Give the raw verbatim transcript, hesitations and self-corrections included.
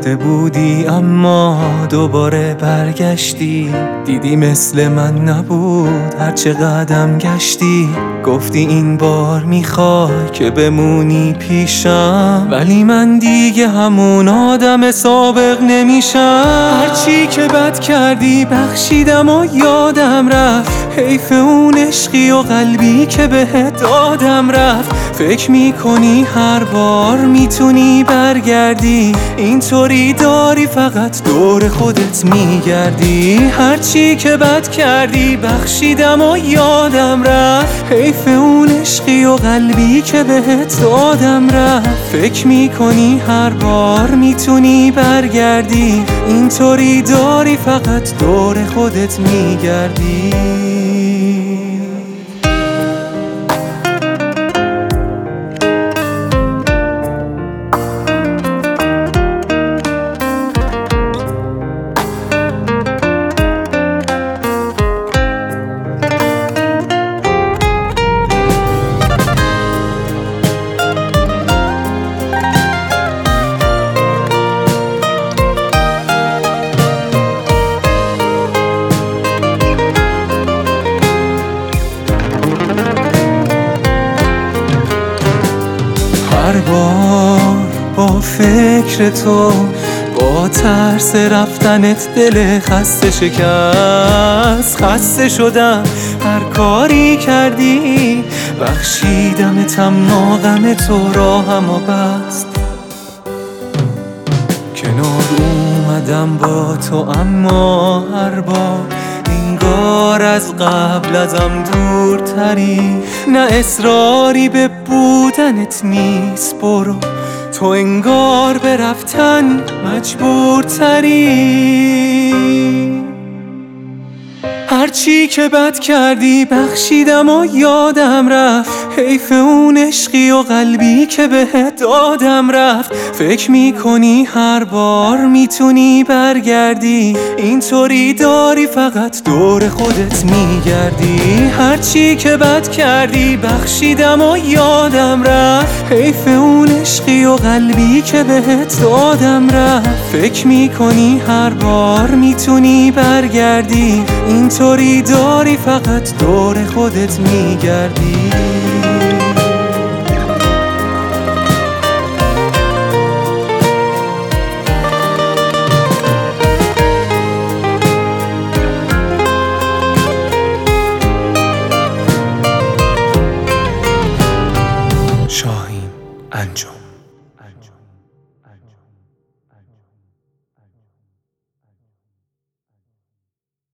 رفته بودی اما دوباره برگشتی، دیدی مثل من نبود هرچه قدم گشتی. گفتی این بار میخوای که بمونی پیشم، ولی من دیگه همون آدم سابق نمیشم. هرچی که بد کردی بخشیدم و یادم رفت، حیف اون عشقی و قلبی که بهت دادم رفت. فکر میکنی هر بار میتونی برگردی، اینطوری داری فقط دور خودت میگردی. هرچی که بد کردی بخشیدم و یادم رفت، حیف اون عشقی و قلبی که بهت دادم رفت. فکر میکنی هر بار میتونی برگردی، اینطوری داری فقط دور خودت میگردی. هر بار با فکر تو، با ترس رفتنت دل خسته شکست. خسته شدم هر کاری کردی، بخشیدمت اما غم تو راهم و بست. کنار اومدم با تو اما هر بار انگار از قبل ازم دورتری. نه اصراری به بودنت نیست، برو تو انگار به رفتن مجبورتری. هرچی که بد کردی بخشیدم و یادم رفت، حیف اون عشقی و قلبی که بهت دادم رفت. فکر میکنی هر بار میتونی برگردی، اینطوری داری فقط دور خودت میگردی. هرچی که بد کردی بخشیدم و یادم رفت، حیف اون عشقی و قلبی که بهت دادم رفت. فکر میکنی هر بار میتونی برگردی، اینطوری داری فقط دور خودت میگردی.